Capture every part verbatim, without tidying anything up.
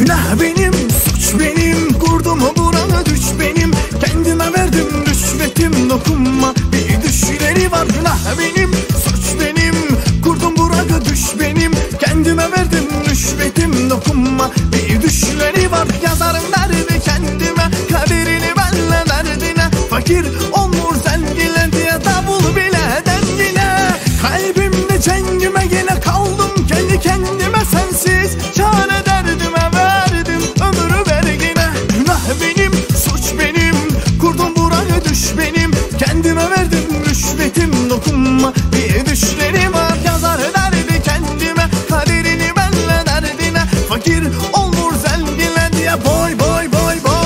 Günah benim, suç benim, kurdum buranı düş benim. Kendime verdim rüşvetim, dokunma bir düşleri var. Günah benim, suç benim, kurdum buranı düş benim. Kendime verdim rüşvetim, dokunma bir düşleri var. Yazarım derdi kendime, kaderini benle derdine. Fakir olur zengine diye davul bile dengine. Kalbimde cengime yine kaldım kendi kendime sensiz. Çare derdime verdim ömrü vergine. Günah benim, suç benim, kurdum burayı düş benim. Kendime verdim rüşvetim, dokunma bir düşleri var. Yazar derdi kendime, kaderini benle derdine. Fakir olur zengine diye boy boy boy boy.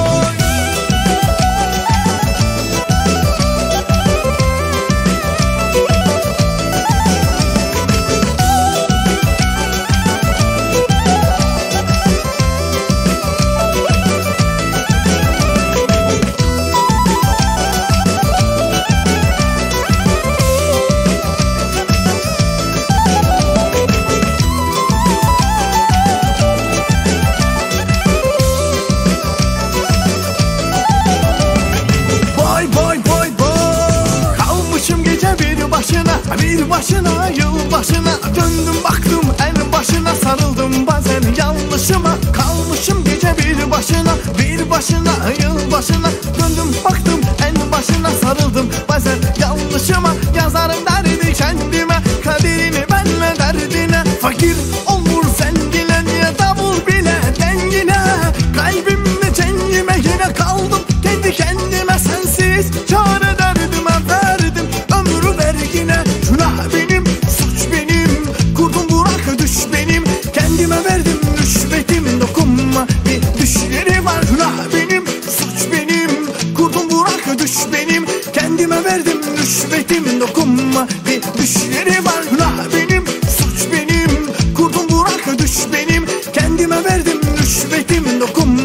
Bir başına, yıl başına döndüm baktım en başına. Sarıldım bazen yanlışıma, kalmışım gece bir başına. Bir başına, yıl başına döndüm baktım en başına. Sarıldım bazen yanlışıma, yazarım derdi kendime. Kaderini benle derdine. Fakir olur zengine diye davul bile dengine. Kalbimde cengime yine kaldım kendi kendime sensiz. Çare derdime verdim ömrü vergine. Günah benim, suç benim, kurdum burak düş benim. Kendime verdim rüşvetim, dokunma bir düşleri var. Günah benim, suç benim, kurdum burak düş benim. Kendime verdim rüşvetim, dokunma bir düşleri var. Günah benim, suç benim, kurdum burak düş benim. Kendime verdim rüşvetim, dokunma